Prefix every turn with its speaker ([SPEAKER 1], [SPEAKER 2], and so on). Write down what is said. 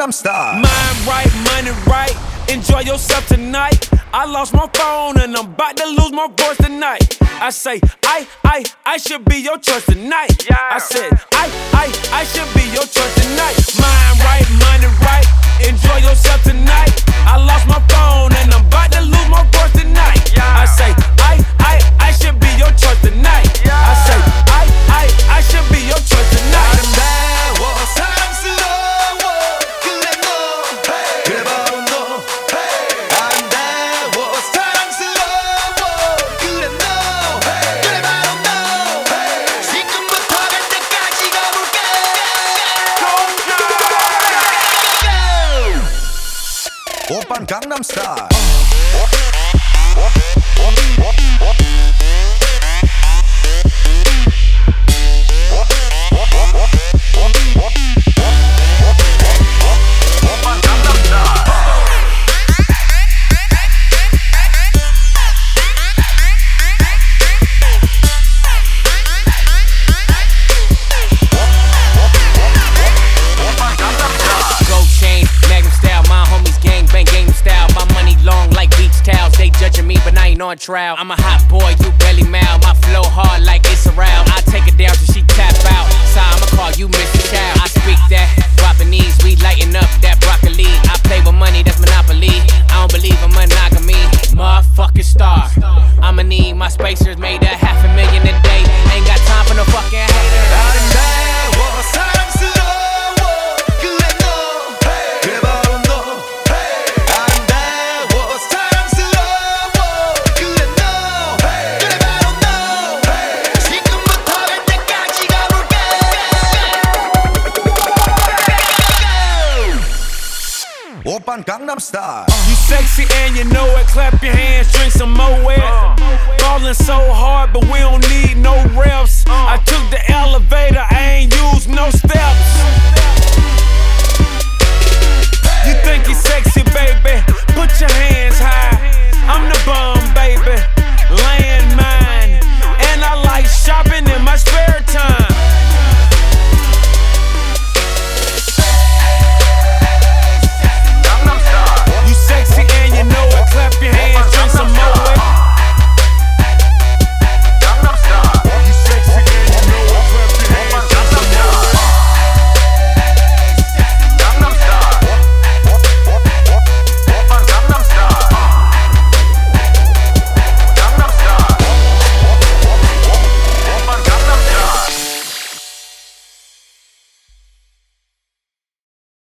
[SPEAKER 1] Gangnam Style.
[SPEAKER 2] Mind right, money right, enjoy yourself tonight. I lost my phone and I'm about to lose my voice tonight. I say, I should be your choice tonight. I said, I should be your choice tonight. Mind right, money right, enjoy yourself tonight. I lost my phone and I'm about to lose my voice tonight. I say, I should be your choice tonight. I say, I should be your choice tonight.
[SPEAKER 3] 아름다워 사랑스러워 그래 너 그래 바로 너 아름다워 사랑스러워 그래 너 그래 바로 너 지금부터 갈 때까지 가볼게
[SPEAKER 1] 오빤 Gangnam Style.
[SPEAKER 4] On trial, I'm a hot boy, you belly mal. My flow hard like it's around. I take it down till she tap out. So I'ma call you Mr. Child. I speak that, dropping knees, we lighten up that broccoli. I play with money, that's monopoly. I don't believe in monogamy. Motherfucking star. I'ma need my spacers made at $500,000 a day. Ain't got time for no fucking haters.
[SPEAKER 3] 아름다워 사랑스러워 그래 너 그래 바로 너 아름다워 사랑스러워 그래 너 그래 바로 너 지금부터 갈 때까지 가볼게
[SPEAKER 1] 오빤 Gangnam Style.
[SPEAKER 2] You sexy and you know it. Clap your hands, drink some Moet. Ballin' so hard, but we don't need no reps. I took the elevator, I ain't used no steps. You think you're sexy, baby? Put your hands